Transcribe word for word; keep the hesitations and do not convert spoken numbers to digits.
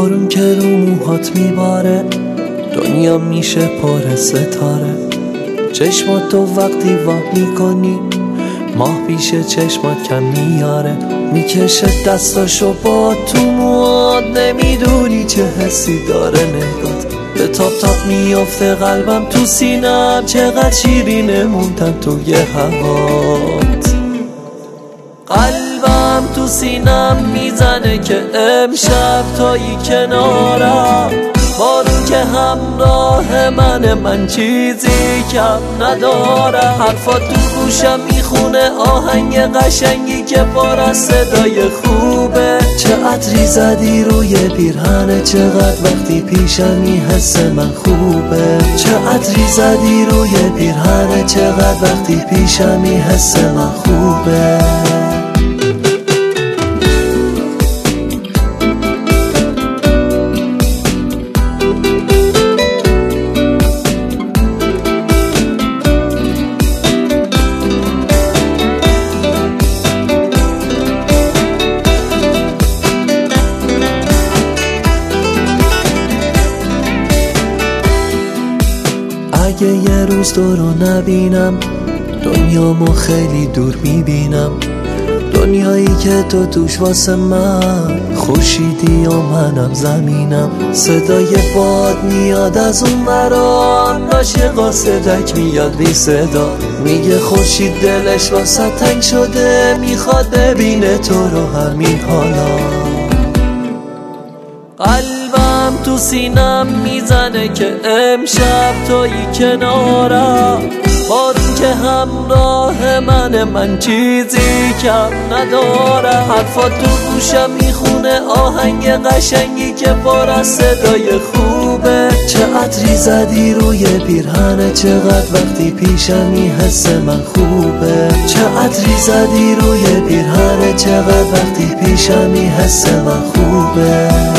بارون که رو موهات میباره، دنیا میشه پر ستاره. چشمات تو وقتی وا میکنی، ماه پیش چشمات کم میاره. میکشه دستاشو با تو موات، نمیدونی چه حسی داره نگات. به تاپ تاپ میافته قلبم تو سینم، چقدر شیرینه موندن توی هوات. قلبم تو سینم میزنه که امشب تایی کنارم. بارون که همراه منه، من چیزی کم ندارم. حرفات تو گوشم میخونه آهنگ قشنگی که پر از صدای خوبه. چه عطری زدی روی پیرهنه، چقدر وقتی پیشمی حس من خوبه. چه عطری زدی روی پیرهنه، چقدر وقتی پیشمی حس من خوبه. اگه یه روز تو رو نبینم، دنیامو خیلی دور میبینم. دنیایی که تو توش واسه من خورشیدی و منم زمینم. صدای باد میاد از اون مران، عاشقا صدک میاد بی صدا. میگه خورشید دلش واسه تنگ شده، میخواد ببینه تو رو همین حالا. قلبم تو سینم میزنه که امشب تویی کنارم. بارون که همراه منه، من چیزی کم ندارم. حرفات تو گوشم میخونه آهنگ قشنگی که پر از صدای خوبه. چه عطری زدی روی پیرهنه، چقدر وقتی پیشمی حس من خوبه. چه عطری زدی روی پیرهنه، چقدر وقتی پیشمی حس من خوبه.